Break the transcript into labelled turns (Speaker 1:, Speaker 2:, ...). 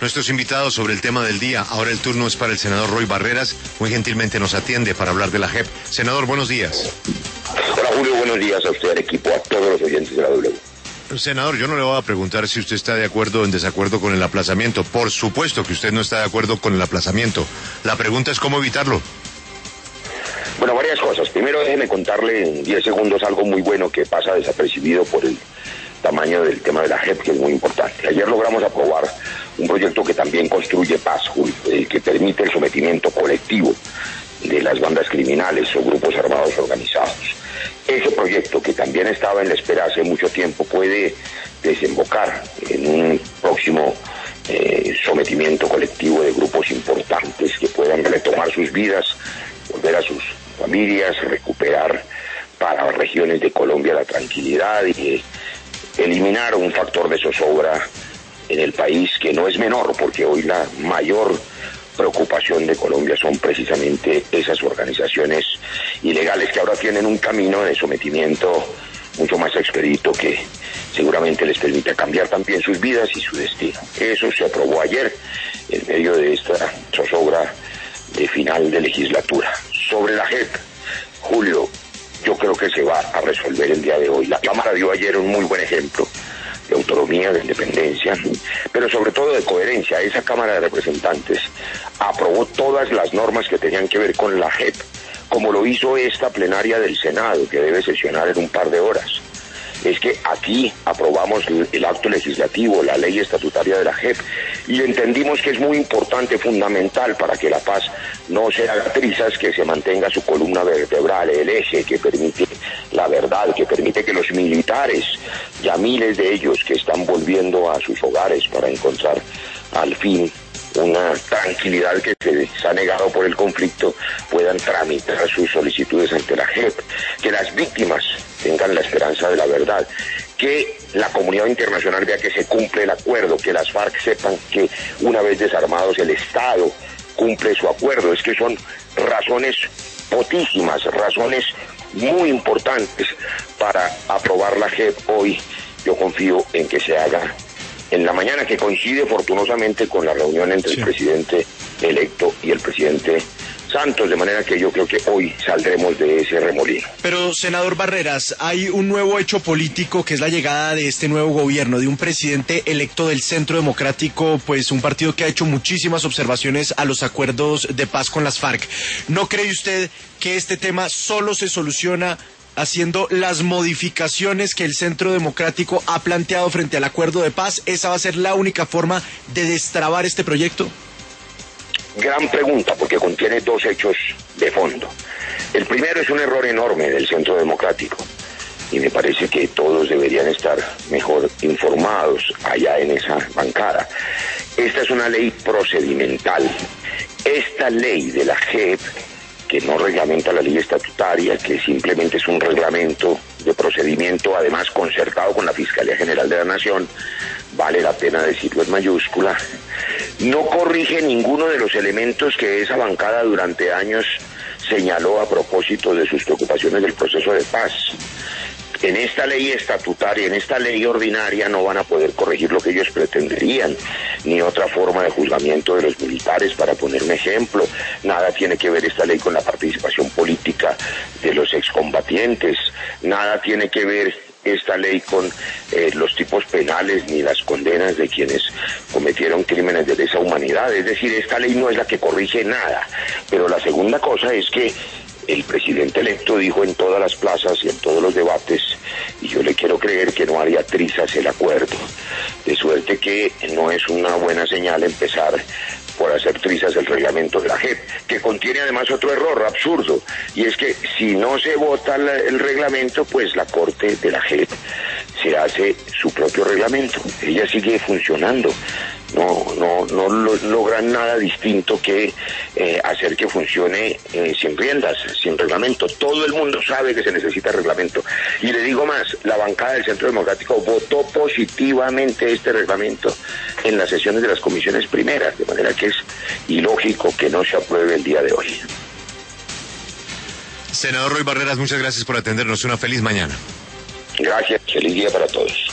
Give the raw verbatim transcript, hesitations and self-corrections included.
Speaker 1: nuestros invitados sobre el tema del día. Ahora el turno es para el senador Roy Barreras. Muy gentilmente nos atiende para hablar de la J E P. Senador, buenos días.
Speaker 2: Hola Julio, buenos días a usted, al equipo, a todos los oyentes de la W.
Speaker 1: Senador, yo no le voy a preguntar si usted está de acuerdo o en desacuerdo con el aplazamiento. Por supuesto que usted no está de acuerdo con el aplazamiento. La pregunta es cómo evitarlo.
Speaker 2: Bueno, varias cosas. Primero, déjeme contarle en diez segundos algo muy bueno que pasa desapercibido por el tamaño del tema de la J E P, que es muy importante. Ayer logramos aprobar un proyecto que también construye paz, Julio, eh, que permite el sometimiento colectivo de las bandas criminales o grupos armados organizados. Ese proyecto, que también estaba en la espera hace mucho tiempo, puede desembocar en un próximo eh, sometimiento colectivo de grupos importantes que puedan retomar sus vidas, volver a sus familias, recuperar para regiones de Colombia la tranquilidad y eh, eliminar un factor de zozobra en el país que no es menor, porque hoy la mayor preocupación de Colombia son precisamente esas organizaciones ilegales que ahora tienen un camino de sometimiento mucho más expedito que seguramente les permite cambiar también sus vidas y su destino. Eso se aprobó ayer en medio de esta zozobra de final de legislatura. Sobre la J E P, Julio, yo creo que se va a resolver el día de hoy. La Cámara dio ayer un muy buen ejemplo de autonomía, de independencia, pero sobre todo de coherencia. Esa Cámara de Representantes aprobó todas las normas que tenían que ver con la J E P, como lo hizo esta plenaria del Senado, que debe sesionar en un par de horas. Es que aquí aprobamos el acto legislativo, la ley estatutaria de la J E P, y entendimos que es muy importante, fundamental para que la paz no se haga trizas, que se mantenga su columna vertebral, el eje que permite la verdad, que permite que los militares, ya miles de ellos que están volviendo a sus hogares para encontrar al fin una tranquilidad que se les ha negado por el conflicto, puedan tramitar sus solicitudes ante la J E P, que las víctimas tengan la esperanza de la verdad, que la comunidad internacional vea que se cumple el acuerdo, que las FARC sepan que una vez desarmados el Estado cumple su acuerdo. Es que son razones potísimas, razones muy importantes para aprobar la J E P hoy. Yo confío en que se haga en la mañana, que coincide fortunosamente con la reunión entre sí. el presidente electo y el presidente Santos, de manera que yo creo que hoy saldremos de ese remolino.
Speaker 3: Pero, senador Barreras, hay un nuevo hecho político que es la llegada de este nuevo gobierno, de un presidente electo del Centro Democrático, pues un partido que ha hecho muchísimas observaciones a los acuerdos de paz con las FARC. ¿No cree usted que este tema solo se soluciona haciendo las modificaciones que el Centro Democrático ha planteado frente al acuerdo de paz? ¿Esa va a ser la única forma de destrabar este proyecto?
Speaker 2: Gran pregunta, porque contiene dos hechos de fondo. El primero es un error enorme del Centro Democrático, y me parece que todos deberían estar mejor informados allá en esa bancada. Esta es una ley procedimental. Esta ley de la J E P, que no reglamenta la ley estatutaria, que simplemente es un reglamento de procedimiento, además concertado con la Fiscalía General de la Nación, vale la pena decirlo en mayúscula, no corrige ninguno de los elementos que esa bancada durante años señaló a propósito de sus preocupaciones del proceso de paz. En esta ley estatutaria, en esta ley ordinaria, no van a poder corregir lo que ellos pretenderían, ni otra forma de juzgamiento de los militares, para poner un ejemplo. Nada tiene que ver esta ley con la participación política de los excombatientes, nada tiene que ver esta ley con eh, los tipos penales ni las condenas de quienes cometieron crímenes de lesa humanidad. Es decir, esta ley no es la que corrige nada. Pero la segunda cosa es que el presidente electo dijo en todas las plazas y en todos los debates, y yo le quiero creer, que no haría trizas el acuerdo, de suerte que no es una buena señal empezar por hacer trizas el reglamento de la J E P, que contiene además otro error absurdo, y es que si no se vota la, el reglamento, pues la Corte de la J E P se hace su propio reglamento. Ella sigue funcionando. No, no, no lo, logran nada distinto que eh, hacer que funcione eh, sin riendas, sin reglamento. Todo el mundo sabe que se necesita reglamento. Y le digo más, la bancada del Centro Democrático votó positivamente este reglamento en las sesiones de las comisiones primeras, de manera que es ilógico que no se apruebe el día de hoy.
Speaker 1: Senador Roy Barreras, muchas gracias por atendernos. Una feliz mañana.
Speaker 2: Gracias, feliz día para todos.